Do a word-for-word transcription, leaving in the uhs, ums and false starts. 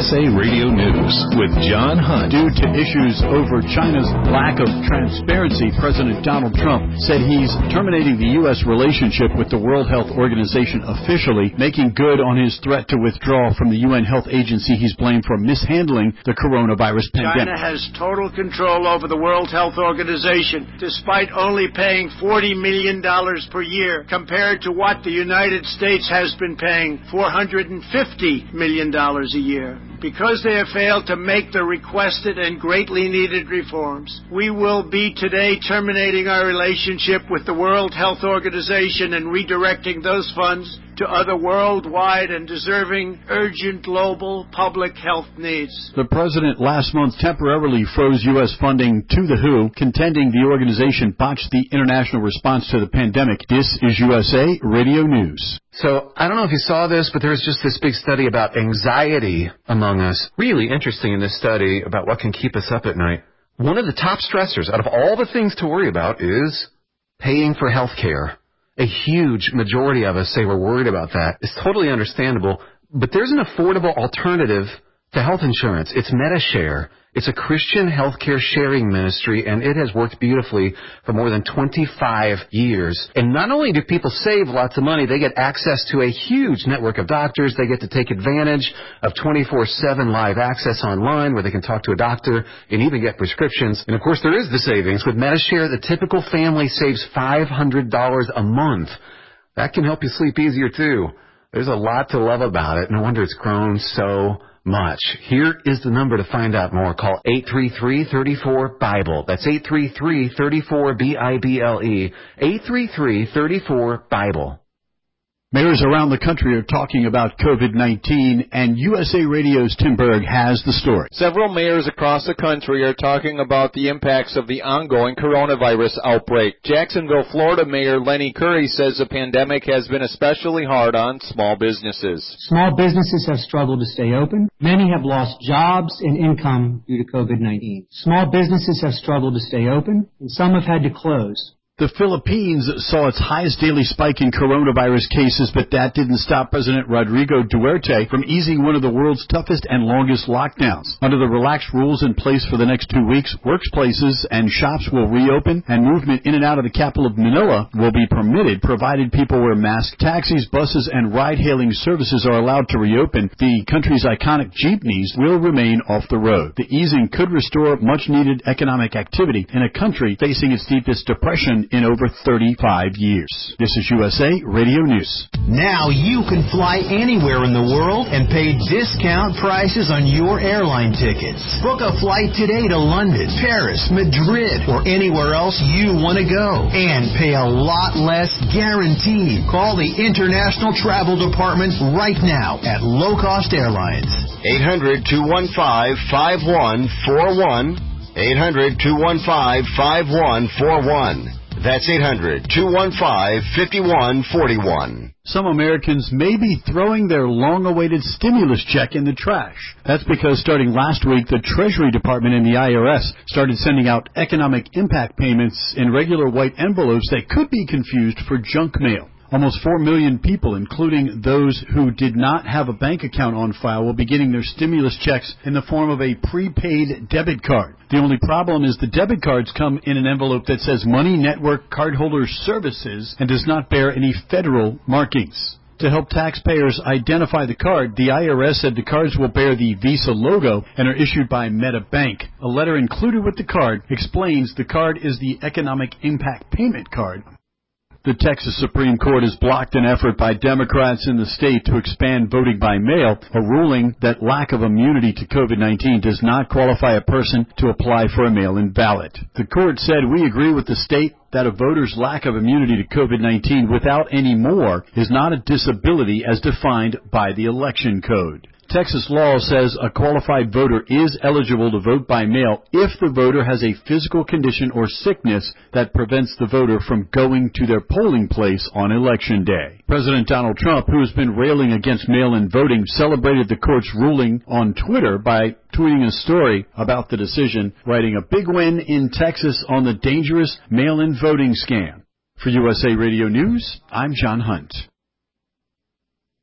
S A Radio News with John Hunt. Due to issues over China's lack of transparency, President Donald Trump said he's terminating the U S relationship with the World Health Organization officially, making good on his threat to withdraw from the U N health agency he's blamed for mishandling the coronavirus pandemic. China has total control over the World Health Organization, despite only paying forty million dollars per year, compared to what the United States has been paying, four hundred fifty million dollars a year. Because they have failed to make the requested and greatly needed reforms, we will be today terminating our relationship with the World Health Organization and redirecting those funds to other worldwide and deserving urgent global public health needs. The president last month temporarily froze U S funding to the W H O, contending the organization botched the international response to the pandemic. This is U S A Radio News. So, I don't know if you saw this, but there was just this big study about anxiety among us. Really interesting in this study about what can keep us up at night. One of the top stressors out of all the things to worry about is paying for health care. A huge majority of us say we're worried about that. It's totally understandable, but there's an affordable alternative to health insurance. It's MediShare. It's a Christian healthcare sharing ministry, and it has worked beautifully for more than twenty-five years. And not only do people save lots of money, they get access to a huge network of doctors. They get to take advantage of twenty-four seven live access online where they can talk to a doctor and even get prescriptions. And, of course, there is the savings. With MediShare, the typical family saves five hundred dollars a month. That can help you sleep easier, too. There's a lot to love about it. No wonder it's grown so much. Here is the number to find out more. Call eight three three, three four, BIBLE. That's eight three three, three four, B I B L E. eight three three, three four, BIBLE. Mayors around the country are talking about COVID nineteen, and U S A Radio's Tim Berg has the story. Several mayors across the country are talking about the impacts of the ongoing coronavirus outbreak. Jacksonville, Florida Mayor Lenny Curry says the pandemic has been especially hard on small businesses. Small businesses have struggled to stay open. Many have lost jobs and income due to COVID nineteen. Small businesses have struggled to stay open, and some have had to close. The Philippines saw its highest daily spike in coronavirus cases, but that didn't stop President Rodrigo Duterte from easing one of the world's toughest and longest lockdowns. Under the relaxed rules in place for the next two weeks, workplaces and shops will reopen, and movement in and out of the capital of Manila will be permitted, provided people wear masks. Taxis, buses, and ride-hailing services are allowed to reopen. The country's iconic jeepneys will remain off the road. The easing could restore much-needed economic activity in a country facing its deepest depression in over thirty-five years. This is U S A Radio News. Now you can fly anywhere in the world and pay discount prices on your airline tickets. Book a flight today to London, Paris, Madrid, or anywhere else you want to go, and pay a lot less guaranteed. Call the International Travel Department right now at Low Cost Airlines. eight hundred, two one five, five one four one. eight hundred, two one five, five one four one. That's eight hundred, two one five, five one four one. Some Americans may be throwing their long-awaited stimulus check in the trash. That's because starting last week, the Treasury Department and the I R S started sending out economic impact payments in regular white envelopes that could be confused for junk mail. Almost four million people, including those who did not have a bank account on file, will be getting their stimulus checks in the form of a prepaid debit card. The only problem is the debit cards come in an envelope that says Money Network Cardholder Services and does not bear any federal markings. To help taxpayers identify the card, the I R S said the cards will bear the Visa logo and are issued by MetaBank. A letter included with the card explains the card is the Economic Impact Payment Card. The Texas Supreme Court has blocked an effort by Democrats in the state to expand voting by mail, a ruling that lack of immunity to COVID nineteen does not qualify a person to apply for a mail-in ballot. The court said, we agree with the state that a voter's lack of immunity to COVID nineteen without any more is not a disability as defined by the election code. Texas law says a qualified voter is eligible to vote by mail if the voter has a physical condition or sickness that prevents the voter from going to their polling place on Election Day. President Donald Trump, who has been railing against mail-in voting, celebrated the court's ruling on Twitter by tweeting a story about the decision, writing a big win in Texas on the dangerous mail-in voting scam. For U S A Radio News, I'm John Hunt.